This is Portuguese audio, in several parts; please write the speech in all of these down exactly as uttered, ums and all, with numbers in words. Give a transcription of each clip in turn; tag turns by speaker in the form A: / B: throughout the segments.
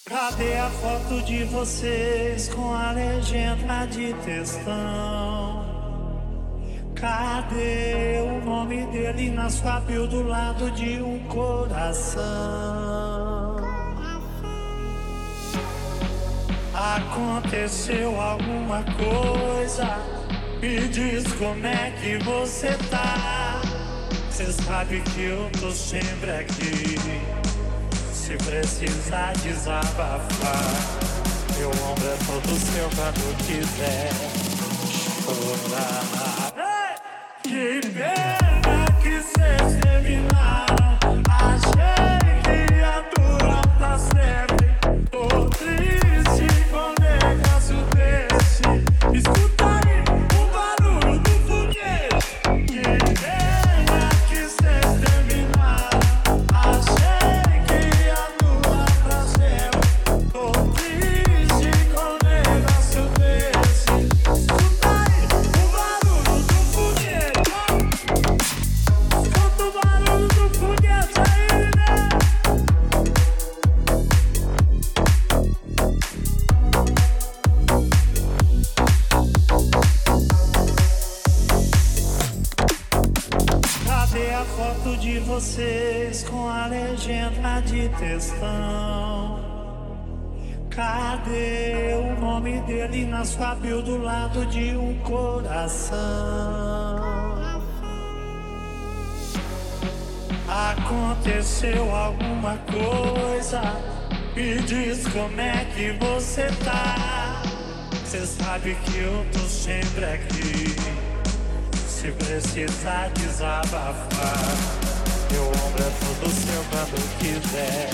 A: Cadê a foto de vocês com a legenda de textão? Cadê o nome dele na sua bio do lado de um coração? Aconteceu alguma coisa? Me diz como é que você tá. Cê sabe que eu tô sempre aqui. Se precisar desabafar, meu ombro é todo seu quando quiser chorar. Que pena que cês terminaram. Achei que ia durar pra sempre. Tô triste com negócio desse. Escuta aí o barulho do foguete. Que pena que cês terminaram. Achei que ia durar pra sempre. Tô triste com negócio desse. Escuta aí o barulho do foguete. Escuta o barulho do foguete aí, né? Cadê a foto de vocês com a legenda de textão? Cadê o nome dele na sua bio do lado de um coração? Aconteceu alguma coisa? Me diz como é que você tá. Cê sabe que eu tô sempre aqui. Se precisar desabafar, meu ombro é todo seu quando quiser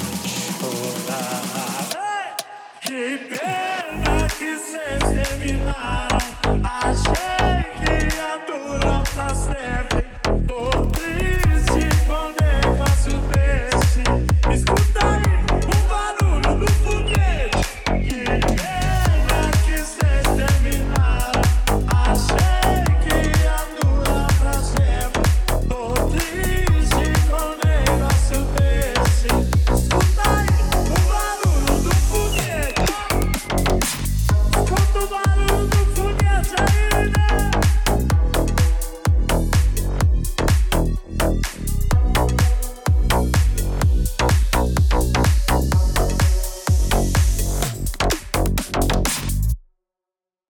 A: chorar. Que pena que cês terminaram. Achei que ia durar pra sempre.